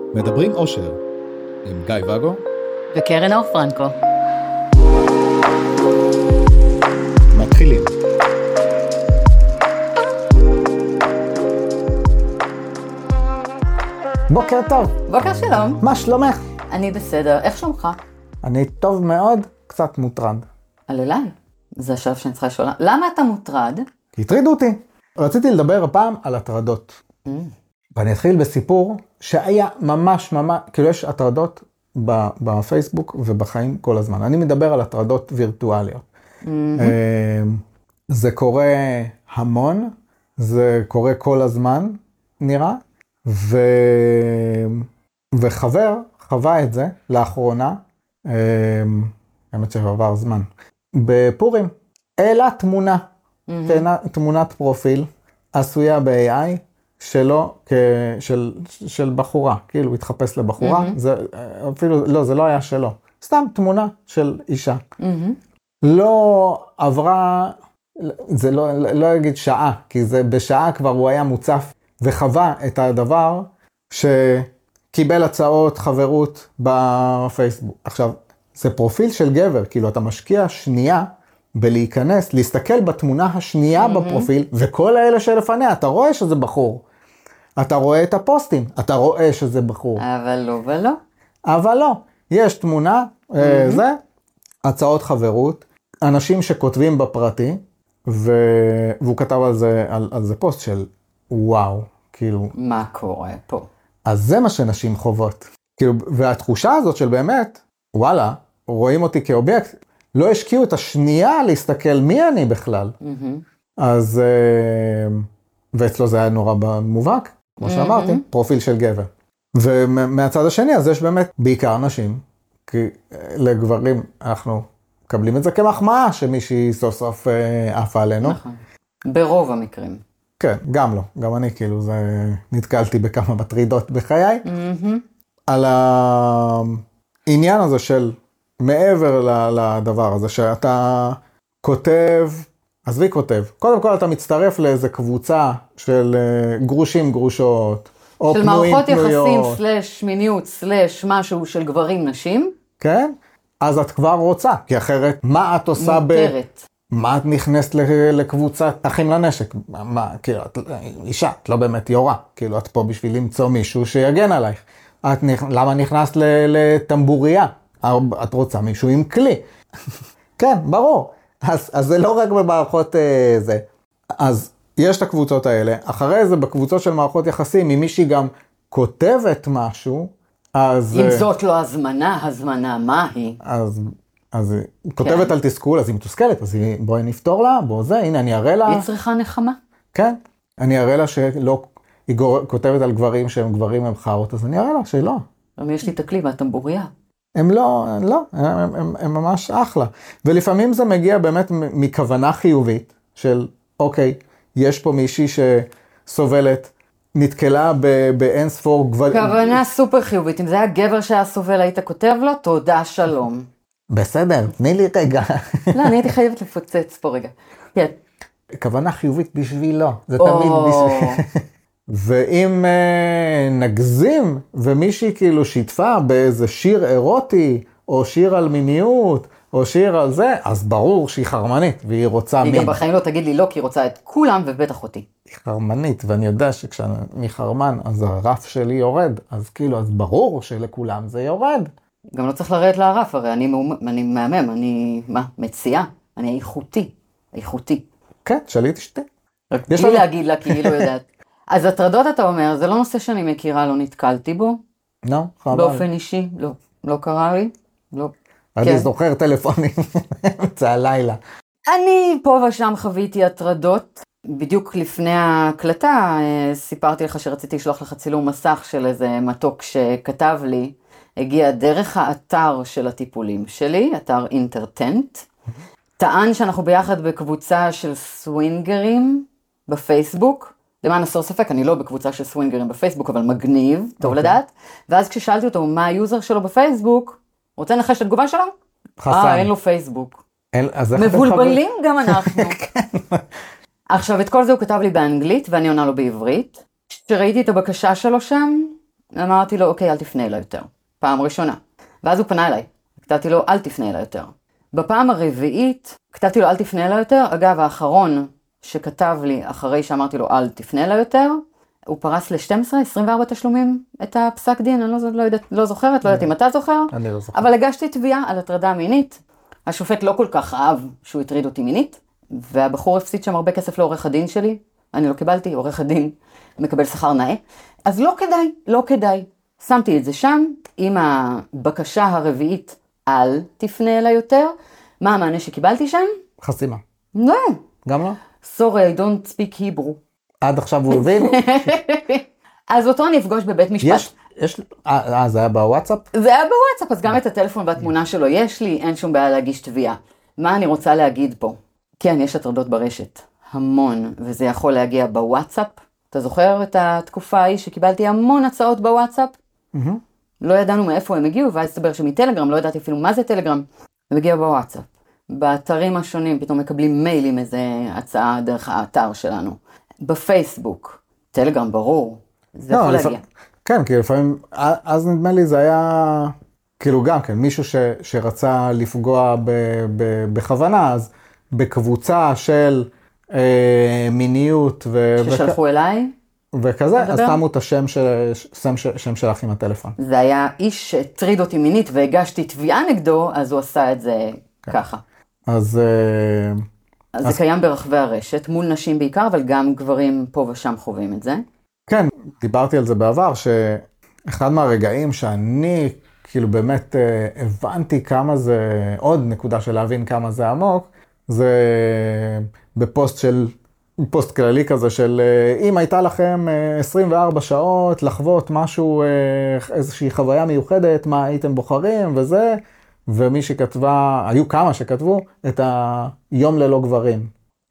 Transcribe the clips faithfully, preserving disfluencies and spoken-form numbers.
מדברים אושר עם גיא וגו וקרן אור פרנקו. מתחילים. בוקר טוב. בוקר שלום. מה שלומך? אני בסדר, איך שלומך? אני טוב מאוד, קצת מוטרד. על אליי, זה השלב שאני צריכה לשאול. למה אתה מוטרד? כי הטרידו אותי. רציתי לדבר הפעם על הטרדות. Mm. ואני אתחיל בסיפור שהיה ממש ממש, כאילו יש הטרדות בפייסבוק ובחיים כל הזמן. אני מדבר על הטרדות וירטואליות. Mm-hmm. זה קורה המון, זה קורה כל הזמן, נראה, ו... וחבר חווה את זה לאחרונה, האמת שעבר זמן, בפורים, העלה תמונה, mm-hmm. תמונת פרופיל, עשויה ב-איי איי, שלו, של, של בחורה, כאילו התחפש לבחורה, mm-hmm. זה אפילו, לא, זה לא היה שלו, סתם תמונה של אישה. Mm-hmm. לא עברה, זה לא, לא אגיד שעה, כי זה בשעה כבר הוא היה מוצף, וחווה את הדבר שקיבל הצעות חברות בפייסבוק. עכשיו, זה פרופיל של גבר, כאילו אתה משקיע שנייה בלהיכנס, להסתכל בתמונה השנייה mm-hmm. בפרופיל, וכל האלה שלפניה, אתה רואה שזה בחור. אתה רואה את הפוסטים, אתה רואה שזה בחור. אבל לא ולא. אבל לא. יש תמונה, mm-hmm. זה, הצעות חברות, אנשים שכותבים בפרטי, ו... והוא כתב על זה, על, על זה פוסט של וואו, כאילו. מה קורה פה? אז זה מה שנשים חוות. כאילו, והתחושה הזאת של באמת, וואלה, רואים אותי כאובייקט, לא השקיעו את השנייה להסתכל מי אני בכלל. Mm-hmm. אז, ואצלו זה היה נורא מובהק, כמו שאמרתי, mm-hmm. פרופיל של גבר. ומהצד השני, אז יש באמת בעיקר נשים, כי לגברים אנחנו מקבלים את זה כמחמאה, שמישהי סוף סוף עפה עלינו. נכון. ברוב המקרים. כן, גם לא. גם אני כאילו, זה נתקלתי בכמה מטרידות בחיי. Mm-hmm. על העניין הזה של מעבר לדבר הזה, שאתה כותב, אז וי כותב, קודם כל אתה מצטרף לאיזה קבוצה של גרושים גרושות, או של פנויים מערכות פנויות. יחסים, סלש מיניות, סלש משהו של גברים נשים. כן, אז את כבר רוצה, כי אחרת מה את עושה ב... מותרת. מה את נכנסת לקבוצת אחים לנשק? מה, כאילו, את אישה, את לא באמת יורה, כאילו את פה בשביל למצוא מישהו שיגן עלייך. את, למה נכנסת לטמבוריה? את רוצה מישהו עם כלי. כן, ברור. אז, אז זה לא רק במערכות אה, זה. אז יש את הקבוצות האלה. אחרי זה, בקבוצות של מערכות יחסים, אם מישהי גם כותבת משהו, אז... אם זאת לא הזמנה, הזמנה, מה היא? אז, אז היא כותבת על תסכול, אז היא מתוסכלת, אז היא, בואי נפתור לה, בוא זה, הנה אני אראה לה... היא צריכה נחמה. כן, אני אראה לה שלא... היא גור... כותבת על גברים שהם גברים הם חרות, אז אני אראה לה שלא. אבל יש לי את הכלי והטמבוריה. הם לא, לא, הם, הם, הם ממש אחלה. ולפעמים זה מגיע באמת מכוונה חיובית, של אוקיי, יש פה מישהי שסובלת, נתקלה באין ספור גבל... כוונה סופר חיובית. אם זה היה גבר שהיה סובל, היית כותב לו, תודה, שלום. בסדר, תני לי רגע. לא, אני הייתי חייבת לפוצץ פה רגע. כן. כוונה חיובית בשבילו, זה תמיד בשביל... ואם uh, נגזים, ומישהי כאילו שיתפה באיזה שיר אירוטי, או שיר על מיניות, או שיר על זה, אז ברור שהיא חרמנית, והיא רוצה מין. היא גם בחיים לא תגיד לי לא, כי היא רוצה את כולם ובטח אותי. היא חרמנית, ואני יודע שכשאני חרמן, אז הרף שלי יורד, אז כאילו, אז ברור שלכולם זה יורד. גם לא צריך לרדת לערף, הרי אני, אני מהמם, אני, מה, מציעה, אני איכותי, איכותי. כן, שליט אשתי. רק בלי לנו... להגיד לה, כי היא לא יודעת. אז הטרדות אתה אומר, זה לא נושא שאני מכירה, לא נתקלתי בו. לא, חבל. באופן אישי, לא, לא קרה לי, לא. אני כן. זוכר טלפונים, זה הלילה. אני פה ושם חוויתי הטרדות, בדיוק לפני ההקלטה, סיפרתי לך שרציתי לשלוח לך צילום מסך של איזה מתוק שכתב לי, הגיע דרך האתר של הטיפולים שלי, אתר אינטרטנט, טען שאנחנו ביחד בקבוצה של סווינגרים בפייסבוק, למען הסור ספק, אני לא בקבוצה של סווינגרים בפייסבוק, אבל מגניב, טוב okay. לדעת. ואז כששאלתי אותו מה היוזר שלו בפייסבוק, רוצה לנחש את התגובה שלו? חסן. אה, אין לו פייסבוק. אין, אז מבולבלים גם אנחנו. עכשיו, את כל זה הוא כתב לי באנגלית, ואני עונה לו בעברית. כשראיתי את הבקשה שלו שם, אמרתי לו, אוקיי, אל תפנה אליי יותר. פעם ראשונה. ואז הוא פנה אליי. כתבתי לו, אל תפנה אליי יותר. בפעם הרביעית, כתבתי לו, אל תפנה אליי יותר. אגב, האחרון שכתב לי אחרי שאמרתי לו, אל תפנה אליי יותר, הוא פרס ל-שתים עשרה עשרים וארבע תשלומים את הפסק דין. אני לא, לא, יודעת, לא זוכרת, לא יודעת אם אתה זוכר. אני לא זוכר. אבל הגשתי תביעה על הטרדה מינית. השופט לא כל כך אהב שהוא הטריד אותי מינית, והבחור הפסיד שם הרבה כסף לעורך הדין שלי. אני לא קיבלתי, עורך הדין מקבל שכר נאה. אז לא כדאי, לא כדאי. שמתי את זה שם עם הבקשה הרביעית, אל תפנה אליי יותר. מה המענה שקיבלתי שם? חסימה. לא. גם לא? Sorry, I don't speak Hebrew. עד עכשיו הוא הבין? אז אותו אני אפגוש בבית משפט. יש, יש, אה, זה היה בוואטסאפ? זה היה בוואטסאפ, אז גם את הטלפון והתמונה שלו יש לי, אין שום בעיה להגיש תביעה. מה אני רוצה להגיד פה? כן, יש הטרדות ברשת. המון, וזה יכול להגיע בוואטסאפ. אתה זוכר את התקופה ההיא שקיבלתי המון הצעות בוואטסאפ? Mm-hmm. לא ידענו מאיפה הם הגיעו, ואז הסתבר שמטלגרם, לא ידעתי אפילו מה זה טלגרם. הם הגיעו בוואטסאפ. באתרים השונים פתאום מקבלים מיילים איזה הצעה דרך האתר שלנו. בפייסבוק, טלגרם ברור, זה לא, יכול לפ... להגיע. כן, כי לפעמים, אז נדמה לי זה היה, כאילו גם כן, מישהו ש, שרצה לפגוע ב, ב, בכוונה, אז בקבוצה של אה, מיניות ו... ששלחו וכ... אליי? וכזה, אז שמו את השם, של, שם, שם שלך עם הטלפון. זה היה איש שהטריד אותי מינית והגשתי תביעה נגדו, אז הוא עשה את זה כן. ככה. אז... אה... אז זה קיים ברחבי הרשת, מול נשים בעיקר, אבל גם גברים פה ושם חווים את זה. כן, דיברתי על זה בעבר, שאחד מהרגעים שאני כאילו באמת הבנתי כמה זה, עוד נקודה של להבין כמה זה עמוק, זה בפוסט של, פוסט כללי כזה של אם הייתה לכם עשרים וארבע שעות לחוות משהו, איזושהי חוויה מיוחדת, מה הייתם בוחרים וזה, ומי שכתבה, היו כמה שכתבו את היום ללא גברים.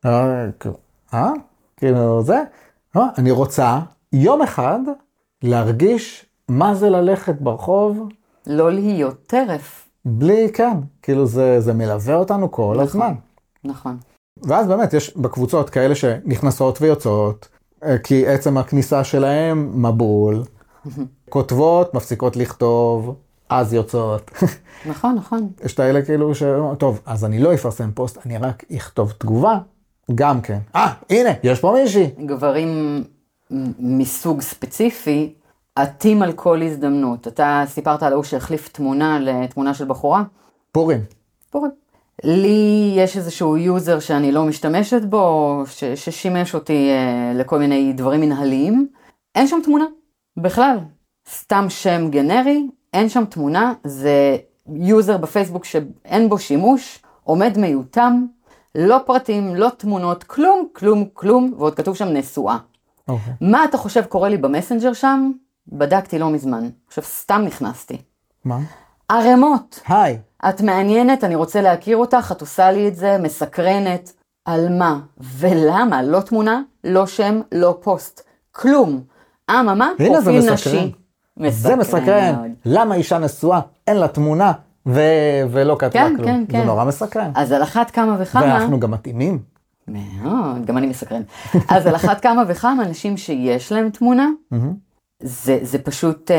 אה? כאילו זה? אני רוצה יום אחד להרגיש מה זה ללכת ברחוב. לא להיות טרף. בלי, כן. כאילו זה, זה מלווה אותנו כל נכון, הזמן. נכון. ואז באמת יש בקבוצות כאלה שנכנסות ויוצאות, כי עצם הכניסה שלהם מבול, כותבות, מפסיקות לכתוב, אז יוצאות. נכון, נכון. יש את האלה כאילו ש... טוב, אז אני לא אפרסם פוסט, אני רק אכתוב תגובה, גם כן. אה, הנה, יש פה מישהי. גברים מסוג ספציפי, עטים על כל הזדמנות. אתה סיפרת על הוא שהחליף תמונה לתמונה של בחורה? פורים. פורים. לי יש איזשהו יוזר שאני לא משתמשת בו, ש- ששימש אותי uh, לכל מיני דברים מנהליים. אין שם תמונה, בכלל. סתם שם גנרי, אין שם תמונה, זה יוזר בפייסבוק שאין בו שימוש, עומד מיותם, לא פרטים, לא תמונות, כלום, כלום, כלום, ועוד כתוב שם נשואה. Okay. מה אתה חושב קורה לי במסנג'ר שם? בדקתי לא מזמן. עכשיו סתם נכנסתי. מה? ערמות. היי. את מעניינת, אני רוצה להכיר אותך, את עושה לי את זה, מסקרנת. על מה? ולמה? לא תמונה, לא שם, לא פוסט. כלום. אממה, פרופיל נשי. זה מסקרן. מאוד. למה אישה נשואה? אין לה תמונה ו... ולא כתבה כן, כלום. כן, זה כן. נורא מסקרן. אז על אחת כמה וכמה... ואנחנו גם מתאימים. מאוד, גם אני מסקרן. אז על אחת כמה וכמה אנשים שיש להם תמונה, זה, זה פשוט,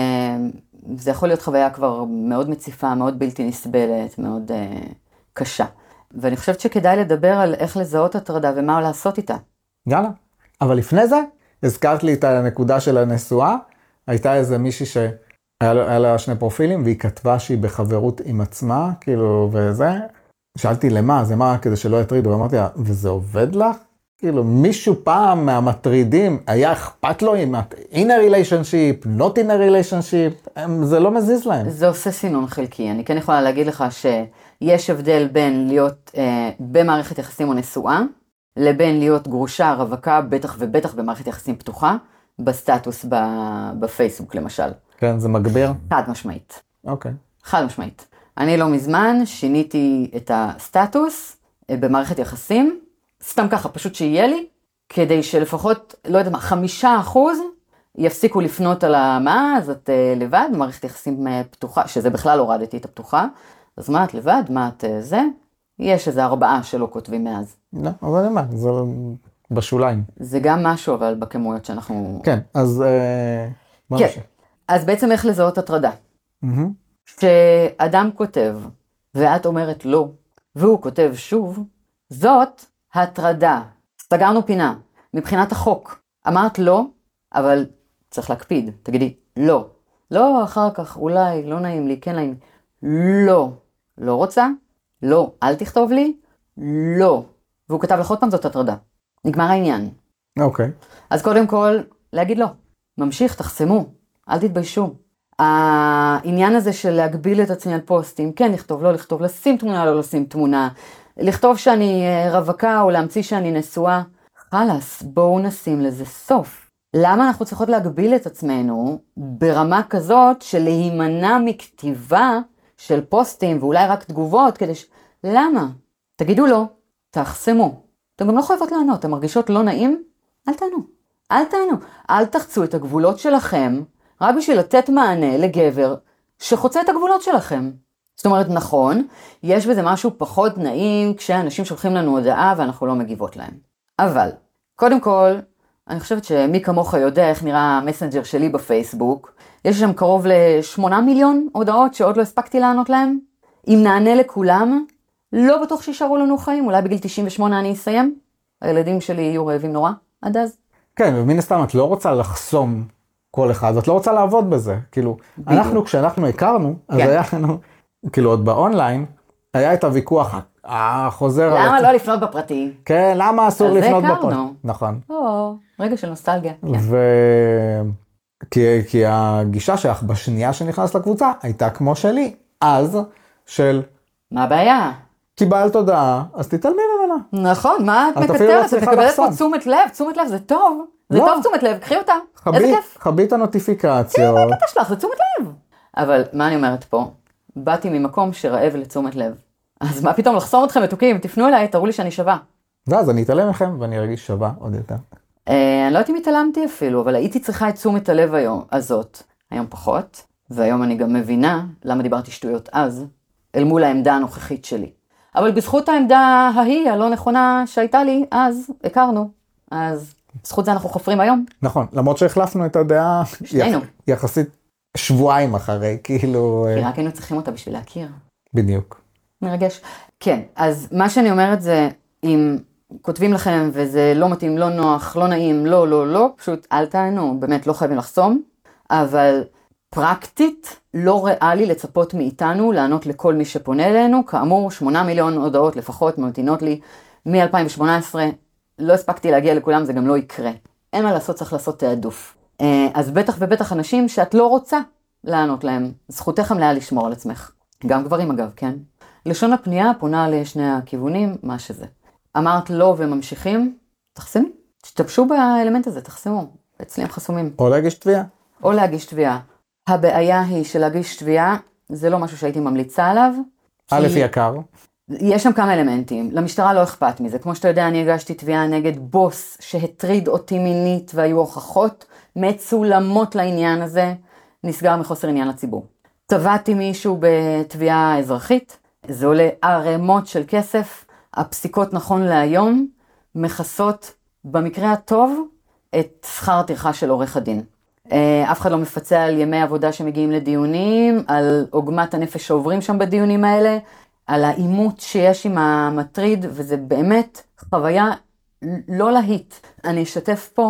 זה יכול להיות חוויה כבר מאוד מציפה, מאוד בלתי נסבלת, מאוד קשה. ואני חושבת שכדאי לדבר על איך לזהות הטרדה ומה לעשות איתה. יאללה. אבל לפני זה, הזכרת לי את הנקודה של הנשואה, הייתה איזה מישהי שהיה לה שני פרופילים, והיא כתבה שהיא בחברות עם עצמה, כאילו, וזה. שאלתי למה, זה מה, כדי שלא יטרידו, ואמרתי לה, וזה עובד לך? כאילו, מישהו פעם מהמטרידים, היה אכפת לו אם את in a relationship, not in a relationship, זה לא מזיז להם. זה עושה סינון חלקי. אני כן יכולה להגיד לך שיש הבדל בין להיות אה, במערכת יחסים או נשואה, לבין להיות גרושה, רווקה, בטח ובטח במערכת יחסים פתוחה, בסטטוס בפייסבוק למשל. כן, זה מגביר? חד משמעית. אוקיי. חד משמעית. אני לא מזמן שיניתי את הסטטוס במערכת יחסים, סתם ככה, פשוט שיהיה לי, כדי שלפחות, לא יודע מה, חמישה אחוז יפסיקו לפנות על מה, אז את uh, לבד, מערכת יחסים uh, פתוחה, שזה בכלל הורדתי את הפתוחה, אז מה את לבד, מה את uh, זה? יש איזה ארבעה שלא כותבים מאז. לא, אבל אני אומר, זה בשוליים. זה גם משהו, אבל בכמויות שאנחנו... כן, אז... Uh, כן, אז בעצם איך לזהות הטרדה? מהמם. כשאדם כותב, ואת אומרת לא, והוא כותב שוב, זאת הטרדה. סגרנו פינה, מבחינת החוק. אמרת לא, אבל צריך להקפיד. תגידי, לא. לא אחר כך, אולי, לא נעים לי, כן נעים לי. לא. לא רוצה? לא. אל תכתוב לי? לא. והוא כתב לך עוד פעם, זאת הטרדה. נגמר העניין. אוקיי. אז קודם כל, להגיד לא. ממשיך, תחסמו. אל תתביישו. העניין הזה של להגביל את עצמי על פוסטים, כן, לכתוב, לא לכתוב, לשים תמונה, לא לשים תמונה, לכתוב שאני רווקה או להמציא שאני נשואה, חלס, בואו נשים לזה סוף. למה אנחנו צריכות להגביל את עצמנו ברמה כזאת של להימנע מכתיבה של פוסטים ואולי רק תגובות כדי ש... למה? תגידו לא, תחסמו. אתם גם לא חייבות לענות, אתם מרגישות לא נעים? אל תענו. אל תענו. אל תחצו את הגבולות שלכם רק בשביל לתת מענה לגבר שחוצה את הגבולות שלכם. זאת אומרת, נכון, יש בזה משהו פחות נעים כשאנשים שולחים לנו הודעה ואנחנו לא מגיבות להם. אבל, קודם כל, אני חושבת שמי כמוך יודע איך נראה המסנג'ר שלי בפייסבוק. יש שם קרוב לשמונה מיליון הודעות שעוד לא הספקתי לענות להם. אם נענה לכולם, לא בטוח שישארו לנו חיים, אולי בגיל תשעים ושמונה אני אסיים. הילדים שלי יהיו רעבים נורא עד אז. כן, ומן הסתם את לא רוצה לחסום כל אחד, את לא רוצה לעבוד בזה. כאילו, אנחנו, כשאנחנו הכרנו, אז כן. היה לנו, כאילו עוד באונליין, היה את הוויכוח החוזר. למה על... לא לפנות בפרטי? כן, למה אסור אז זה לפנות הכרנו. בפרטי? נכון. או, רגע של נוסטלגיה. כן. ו... כי, כי הגישה שלך בשנייה שנכנס לקבוצה הייתה כמו שלי, אז של מה הבעיה? קיבלת הודעה, אז תתעלמי ממנה. נכון, מה את את אפילו לא מקטרת? את צריכה מקבלת לחסום. פה תשומת לב, תשומת לב זה טוב. זה לא. טוב תשומת לב, קחי אותה. איזה חבי, כיף. חבי את הנוטיפיקציות. מה הקטע שלך? זה תשומת לב. אבל מה אני אומרת פה? באתי ממקום שרעב לתשומת לב. אז מה פתאום לחסום אתכם מתוקים? תפנו אליי, תראו לי שאני שווה. ואז אני אתעלם מכם ואני ארגיש שווה עוד יותר. אה, אני לא יודעת אם התעלמתי אפילו, אבל הייתי צריכה את תשומת הלב היום, הזאת. היום פחות, והיום אני גם מבינה למה דיברתי שטויות אז, אל מול העמדה הנוכחית שלי. אבל בזכות העמדה ההיא, הלא נכונה שהייתה לי, אז הכרנו. אז בזכות זה אנחנו חופרים היום. נכון, למרות שהחלפנו את הדעה שנינו. יח, יחסית שבועיים אחרי, כאילו... כי אה, רק היינו צריכים אותה בשביל להכיר. בדיוק. מרגש. כן, אז מה שאני אומרת זה, אם כותבים לכם וזה לא מתאים, לא נוח, לא נעים, לא, לא, לא, פשוט אל תענו, באמת לא חייבים לחסום, אבל פרקטית לא ריאלי לצפות מאיתנו לענות לכל מי שפונה אלינו, כאמור שמונה מיליון הודעות לפחות ממתינות לי מ-אלפיים שמונה עשרה, לא הספקתי להגיע לכולם, זה גם לא יקרה. אין מה לעשות, צריך לעשות תעדוף. אז בטח ובטח אנשים שאת לא רוצה לענות להם, זכותך המלאה לשמור על עצמך. גם גברים אגב, כן? לשון הפנייה פונה לשני הכיוונים, מה שזה. אמרת לא וממשיכים, תחסמו. תשתמשו באלמנט הזה, תחסמו. אצלי הם חסומים. או להגיש תביעה. או להגיש תביעה. הבעיה היא שלהגיש תביעה, זה לא משהו שהייתי ממליצה עליו. א' כי יקר. יש שם כמה אלמנטים. למשטרה לא אכפת מזה. כמו שאתה יודע, אני הגשתי תביעה נגד בוס שהטריד אותי מינית, והיו הוכחות מצולמות לעניין הזה, נסגר מחוסר עניין לציבור. תבעתי מישהו בתביעה אזרחית, זה עולה ערימות של כסף, הפסיקות נכון להיום מכסות במקרה הטוב את שכר הטרחה של עורך הדין. אף אחד לא מפצה על ימי עבודה שמגיעים לדיונים, על עוגמת הנפש שעוברים שם בדיונים האלה, על האימות שיש עם המטריד, וזה באמת חוויה לא להיט. אני אשתף פה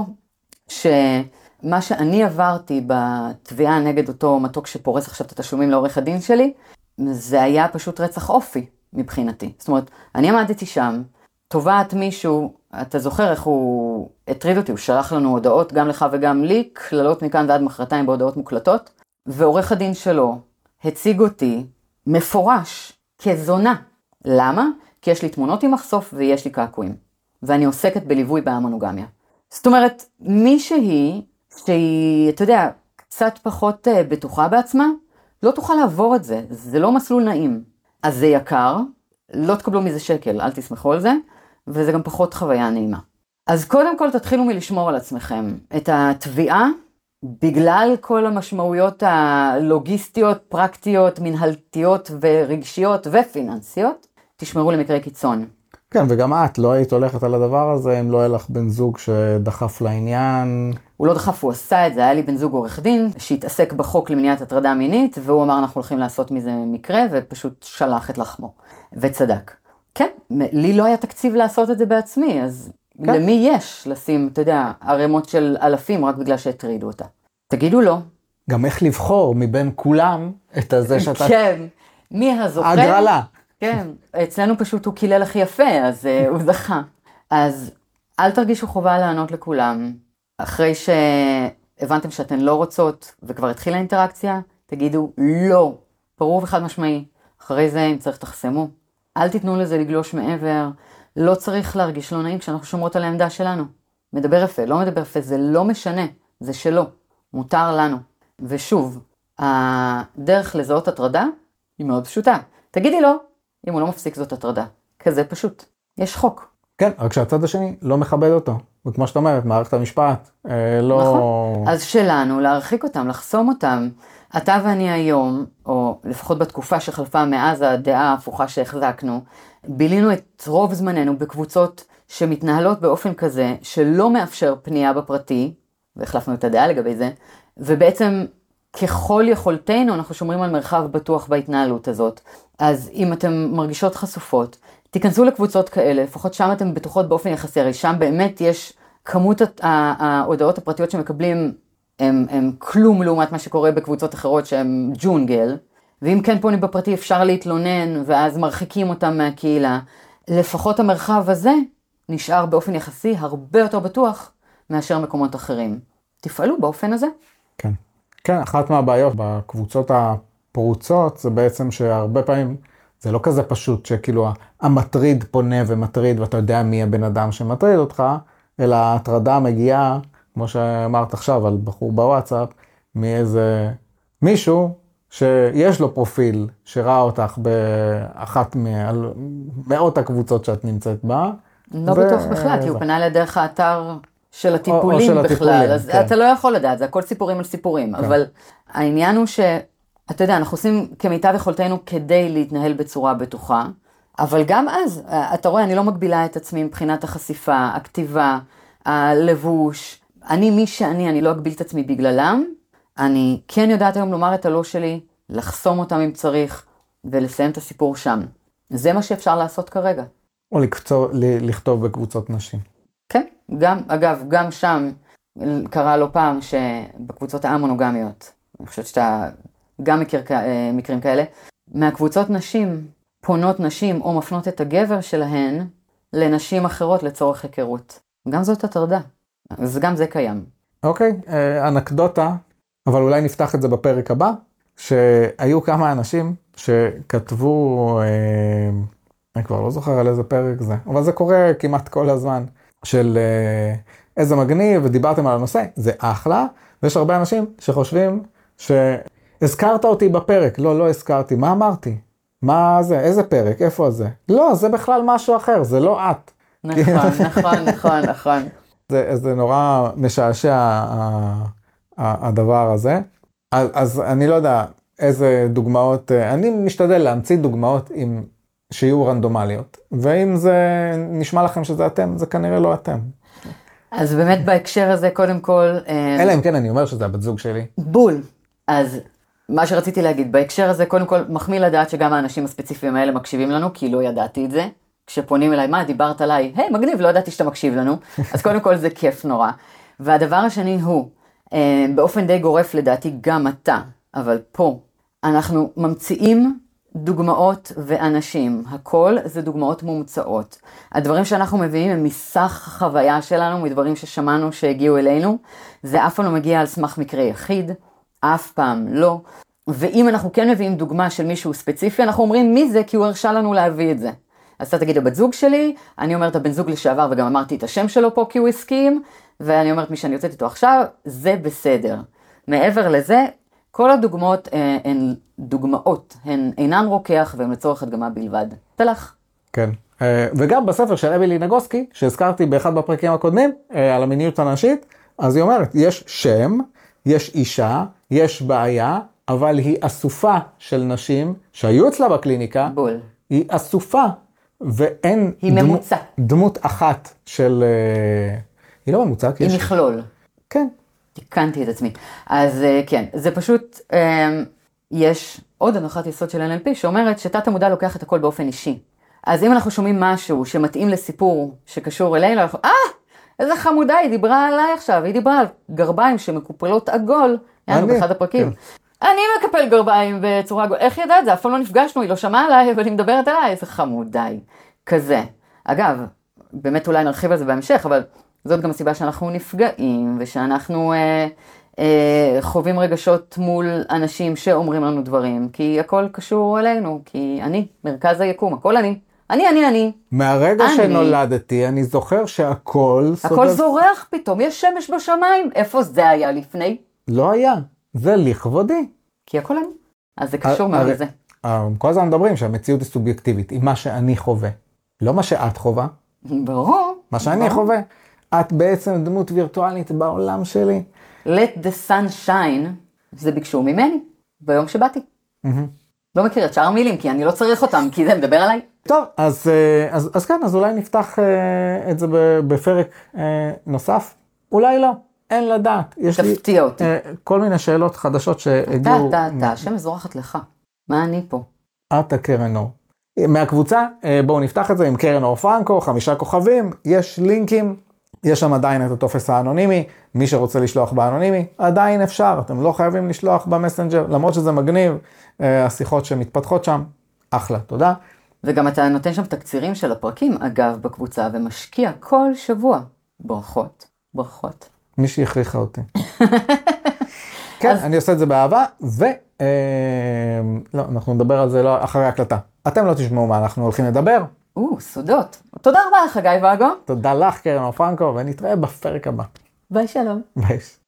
שמה שאני עברתי בתביעה נגד אותו מתוק שפורס עכשיו את התשלומים לעורך הדין שלי, זה היה פשוט רצח אופי מבחינתי. זאת אומרת, אני עמדתי שם, תובעת מישהו, אתה זוכר איך הוא הטריד אותי, הוא שלח לנו הודעות גם לך וגם לי, כללות מכאן ועד מחרתיים בהודעות מוקלטות, ועורך הדין שלו הציג אותי מפורש כזונה. למה? כי יש לי תמונות עם מחשוף ויש לי קעקועים. ואני עוסקת בליווי בהמונוגמיה. זאת אומרת, מישהי שהיא, אתה יודע, קצת פחות בטוחה בעצמה, לא תוכל לעבור את זה, זה לא מסלול נעים. אז זה יקר, לא תקבלו מזה שקל, אל תסמכו על זה, וזה גם פחות חוויה נעימה. אז קודם כל תתחילו מלשמור על עצמכם. את התביעה, בגלל כל המשמעויות הלוגיסטיות, פרקטיות, מנהלתיות ורגשיות ופיננסיות, תשמרו למקרה קיצון. כן, וגם את לא היית הולכת על הדבר הזה, אם לא היה לך בן זוג שדחף לעניין. הוא לא דחף, הוא עשה את זה, היה לי בן זוג עורך דין, שהתעסק בחוק למניעת הטרדה מינית, והוא אמר, אנחנו הולכים לעשות מזה מקרה, ופשוט שלח את לחמו, וצדק. כן, לי לא היה תקציב לעשות את זה בעצמי, אז כן. למי יש לשים, אתה יודע, ערימות של אלפים, רק בגלל שהטרידו אותה. תגידו לא. גם איך לבחור מבין כולם את הזה שאתה... כן, מי הזוכה? הגרלה. כן, אצלנו פשוט הוא קילל הכי יפה, אז uh, הוא זכה. אז אל תרגישו חובה לענות לכולם. אחרי שהבנתם שאתן לא רוצות וכבר התחילה האינטראקציה, תגידו לא, ברור וחד משמעי. אחרי זה, אם צריך תחסמו. אל תיתנו לזה לגלוש מעבר. לא צריך להרגיש לא נעים כשאנחנו שומרות על העמדה שלנו. מדבר יפה, לא מדבר יפה, זה לא משנה, זה שלא. מותר לנו. ושוב, הדרך לזהות הטרדה היא מאוד פשוטה. תגידי לא, אם הוא לא מפסיק זאת הטרדה. כזה פשוט. יש חוק. כן, רק שהצד השני לא מכבד אותו. וכמו שאת אומרת, מערכת המשפט, אה, לא... נכון. אז שלנו, להרחיק אותם, לחסום אותם. אתה ואני היום, או לפחות בתקופה שחלפה מאז הדעה ההפוכה שהחזקנו, בילינו את רוב זמננו בקבוצות שמתנהלות באופן כזה, שלא מאפשר פנייה בפרטי, והחלפנו את הדעה לגבי זה, ובעצם ככל יכולתנו אנחנו שומרים על מרחב בטוח בהתנהלות הזאת. אז אם אתם מרגישות חשופות, תיכנסו לקבוצות כאלה, לפחות שם אתם בטוחות באופן יחסי, הרי שם באמת יש כמות ההודעות הפרטיות שמקבלים, הם, הם כלום לעומת מה שקורה בקבוצות אחרות שהם ג'ונגל, ואם כן פונים בפרטי אפשר להתלונן, ואז מרחיקים אותם מהקהילה. לפחות המרחב הזה נשאר באופן יחסי הרבה יותר בטוח מאשר מקומות אחרים. תפעלו באופן הזה. כן. כן, אחת מהבעיות בקבוצות הפרוצות זה בעצם שהרבה פעמים זה לא כזה פשוט שכאילו המטריד פונה ומטריד ואתה יודע מי הבן אדם שמטריד אותך, אלא ההטרדה מגיעה, כמו שאמרת עכשיו על בחור בוואטסאפ, מאיזה מישהו שיש לו פרופיל שראה אותך באחת ממאות הקבוצות שאת נמצאת בה. לא בטוח בכלל, כי הוא פנה לדרך האתר של הטיפולים או, או של בכלל, הטיפולים, אז כן. אתה לא יכול לדעת, זה הכל סיפורים על סיפורים, כן. אבל העניין הוא שאתה יודע, אנחנו עושים כמיטב יכולתנו כדי להתנהל בצורה בטוחה, אבל גם אז, אתה רואה, אני לא מגבילה את עצמי מבחינת החשיפה, הכתיבה, הלבוש, אני מי שאני, אני לא אגביל את עצמי בגללם, אני כן יודעת היום לומר את הלא שלי, לחסום אותם אם צריך, ולסיים את הסיפור שם. זה מה שאפשר לעשות כרגע. או לקצור, לכתוב בקבוצות נשים. כן, גם, אגב, גם שם קרה לא פעם שבקבוצות האמונוגמיות, אני חושבת שאתה גם מכיר מקרים כאלה, מהקבוצות נשים, פונות נשים או מפנות את הגבר שלהן לנשים אחרות לצורך היכרות. גם זאת הטרדה, אז גם זה קיים. אוקיי, אנקדוטה, אבל אולי נפתח את זה בפרק הבא, שהיו כמה אנשים שכתבו, אני כבר לא זוכר על איזה פרק זה, אבל זה קורה כמעט כל הזמן, של איזה מגניב, ודיברתם על הנושא, זה אחלה, ויש הרבה אנשים שחושבים שהזכרת אותי בפרק, לא, לא הזכרתי, מה אמרתי? מה זה, איזה פרק, איפה זה? לא, זה בכלל משהו אחר, זה לא את. נכון, נכון, נכון, נכון. זה, זה נורא משעשע הדבר הזה. אז, אז אני לא יודע איזה דוגמאות, אני משתדל להמציא דוגמאות עם, שיהיו רנדומליות. ואם זה נשמע לכם שזה אתם, זה כנראה לא אתם. אז באמת בהקשר הזה, קודם כל... אלא אם כן, אני אומר שזה הבת זוג שלי. בול. אז מה שרציתי להגיד, בהקשר הזה, קודם כל, מחמיא לדעת שגם האנשים הספציפיים האלה מקשיבים לנו, כי לא ידעתי את זה. כשפונים אליי, מה, דיברת עליי? היי, מגניב, לא ידעתי שאתה מקשיב לנו. אז קודם כל זה כיף נורא. והדבר השני הוא, באופן די גורף לדעתי, גם אתה, אבל פה, אנחנו ממציאים דוגמאות ואנשים. הכל זה דוגמאות מומצאות. הדברים שאנחנו מביאים הם מסך החוויה שלנו, מדברים ששמענו שהגיעו אלינו. זה אף פעם לא מגיע על סמך מקרה יחיד, אף פעם לא. ואם אנחנו כן מביאים דוגמה של מישהו ספציפי, אנחנו אומרים מי זה, כי הוא הרשה לנו להביא את זה. אז אתה תגיד, הבת זוג שלי, אני אומרת הבן זוג לשעבר, וגם אמרתי את השם שלו פה כי הוא הסכים, ואני אומרת מי שאני יוצאת איתו עכשיו, זה בסדר. מעבר לזה, כל הדוגמאות אה, הן דוגמאות, הן אינן רוקח, והן לצורך הדגמה בלבד. תלך. כן, אה, וגם בספר של אמילי נגוסקי, שהזכרתי באחד בפרקים הקודמים, אה, על המיניות הנשית, אז היא אומרת, יש שם, יש אישה, יש בעיה, אבל היא אסופה של נשים שהיו אצלה בקליניקה, בול. היא אסופה, ואין היא דמו, ממוצע. דמות אחת של... היא לא ממוצע. היא יש... מכלול. כן, תיקנתי את עצמי. אז כן, זה פשוט, יש עוד הנחת יסוד של אן אל פי שאומרת שתת המודע לוקח את הכל באופן אישי. אז אם אנחנו שומעים משהו שמתאים לסיפור שקשור אלינו, אנחנו, אה, איזה חמודה, היא דיברה עליי עכשיו, היא דיברה על גרביים שמקופלות עגול, יענו באחד הפרקים. כן. אני מקפל גרביים בצורה עגול, איך ידעת זה? אף פעם לא נפגשנו, היא לא שמעה עליי, אבל היא מדברת עליי, איזה חמודה היא. כזה. אגב, באמת אולי נרחיב על זה בהמשך, אבל זאת גם הסיבה שאנחנו נפגעים, ושאנחנו אה, אה, חווים רגשות מול אנשים שאומרים לנו דברים, כי הכל קשור אלינו, כי אני, מרכז היקום, הכל אני. אני, אני, אני. מהרגע אני. שנולדתי, אני זוכר שהכל... הכל סודף... זורח פתאום, יש שמש בשמיים. איפה זה היה לפני? לא היה, זה לכבודי. כי הכל אני. אז זה קשור מאוד לזה. כל הזמן מדברים שהמציאות היא סובייקטיבית, היא מה שאני חווה. לא מה שאת חווה. ברור. מה שאני חווה. את בעצם דמות וירטואלית בעולם שלי. Let the sun shine, זה ביקשו ממני, ביום שבאתי. לא מכיר את שאר המילים, כי אני לא צריך אותם, כי זה מדבר עליי. טוב, אז, אז, אז כן, אז אולי נפתח את זה בפרק נוסף. אולי לא, אין לדעת. יש לי תפתיע אותי. כל מיני שאלות חדשות שהגיעו. אתה, אתה, אתה, השם מזורחת לך. מה אני פה? אתה קרן אור. מהקבוצה, בואו נפתח את זה עם קרן אור פרנקו, חמישה כוכבים, יש לינקים, יש שם עדיין את הטופס האנונימי, מי שרוצה לשלוח באנונימי, עדיין אפשר, אתם לא חייבים לשלוח במסנג'ר, למרות שזה מגניב, השיחות שמתפתחות שם, אחלה, תודה. וגם אתה נותן שם תקצירים של הפרקים, אגב, בקבוצה, ומשקיע כל שבוע. ברכות, ברכות. מי שהכריחה אותי. כן, אז... אני עושה את זה באהבה, ו... אה, לא, אנחנו נדבר על זה לא אחרי הקלטה. אתם לא תשמעו מה אנחנו הולכים לדבר. או, סודות. תודה רבה לך, גיא ואגו. תודה לך, קרן אור פרנקו, ונתראה בפרק הבא. ביי שלום. ביי.